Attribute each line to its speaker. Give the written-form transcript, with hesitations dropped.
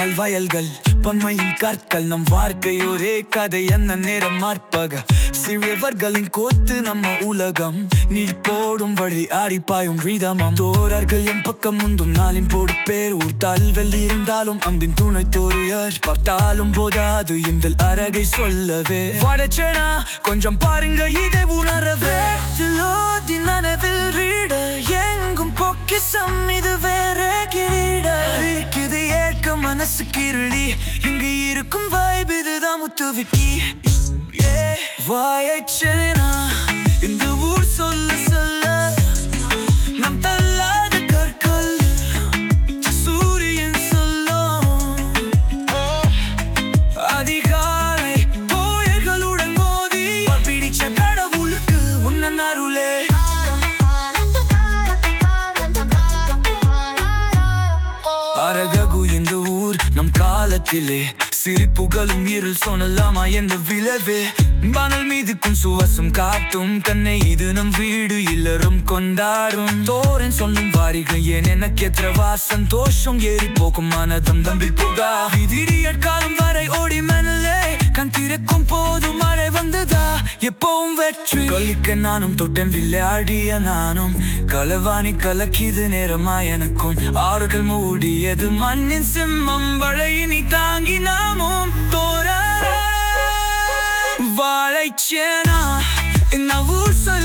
Speaker 1: பால் வயல்கள் பன்மையின் கற்கள் நம் வாழ்க்கை ஒரே கதை என்ன நேரம் மார்பக சிறியவர்களின் கோத்து நம்ம உலகம் நீ போடும் வழி ஆடிப்பாயும் வீதமாம் தோரர்கள் என் பக்கம் முந்தும் நாளின் போடு பேர் ஊட்டால் வெள்ளி இருந்தாலும் அம்பின் துணை தோறியர் பார்த்தாலும் போதாது இந்த அரகை சொல்லவே வடச்சேனா கொஞ்சம் பாருங்க இதை உணரவே நனவில் ரீட எங்கும் பொக்கிசம் இது வேற கிரீட இருக்குது ஏற்க மனசு கிருளி இங்கு இருக்கும் வைப் இதுதான் முத்து விட்டி வாயச்சேனா இந்த ஊர் சொல்ல சொல்ல நம் தள்ளாத கற்கள் சூரியன் சொல்லும் அதிகாலை கோயில்களுடன் மோதி பிடிச்ச கடவுளுக்கு உன்னன் அருளே அரககு இந்த ஊர் நம் காலத்திலே சிரிப்புகளும் இருள் சொன்னலாமா என்ற விளைவே மணல் மீதுக்கும் சுவாசம் காட்டும் கண்ணை இது நம் வீடு இல்லறம் கொண்டாடும் தோரன் சொல்லும் வாரிகள் ஏன் எனக்கு எத்தவா சந்தோஷம் ஏறி போக்கும் மனதம் தம்பி புகா விதிரிய காலம் வரை ஓடி மணலே கண் திறக்கும் போது மழை வந்ததா எப்பவும் வெற்றி கொல்லிக்க நானும் தொட்டன் விளையாடிய நானும் களவாணி கலக்கிது நேரமா எனக்கும் ஆறுகள் மூடியது மண்ணின் சிம்மம் வளையினி தாங்கி நாமும் தோற வாழைச்சேனா இந்த ஊர்